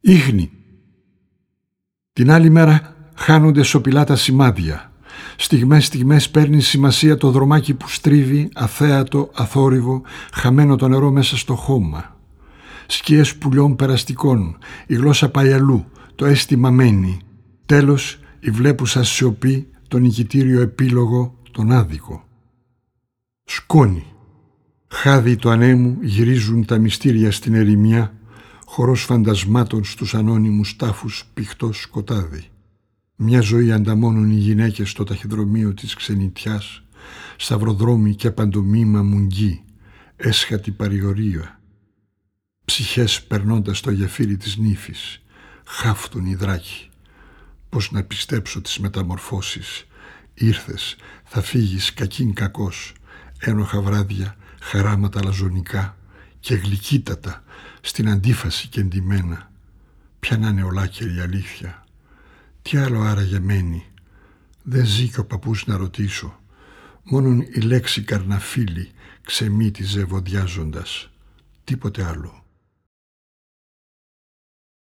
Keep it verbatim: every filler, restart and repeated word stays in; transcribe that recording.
Ίχνη. Την άλλη μέρα χάνονται σοπηλά τα σημάδια. Στιγμές στιγμές παίρνει σημασία το δρομάκι που στρίβει, αθέατο, αθόρυβο, χαμένο το νερό μέσα στο χώμα. Σκιές πουλιών περαστικών, η γλώσσα πάει αλλού, το αίσθημα μένει. Τέλος, η βλέπουσα σιωπή, τον νικητήριο επίλογο, τον άδικο. Σκόνη. Χάδι του ανέμου γυρίζουν τα μυστήρια στην ερημιά, χορός φαντασμάτων στους ανώνυμους τάφους πηχτό σκοτάδι. Μια ζωή ανταμώνουν οι γυναίκες στο ταχυδρομείο της ξενιτιάς, σταυροδρόμοι και παντομήμα μουγγί, έσχατη παρηγορία. Ψυχές περνώντας το γεφύρι της νύφης, χάφτουν οι δράκοι. Πώς να πιστέψω τις μεταμορφώσεις, ήρθες, θα φύγεις κακήν κακός, ένοχα βράδια, χαράματα λαζονικά και γλυκύτατα στην αντίφαση και εντυμένα. Ποια να είναι ολάκερη η αλήθεια. Τι άλλο άραγε μένει. Δεν ζει και ο παππούς να ρωτήσω. Μόνον η λέξη καρναφίλη ξεμύτιζε βοδιάζοντας. Τίποτε άλλο.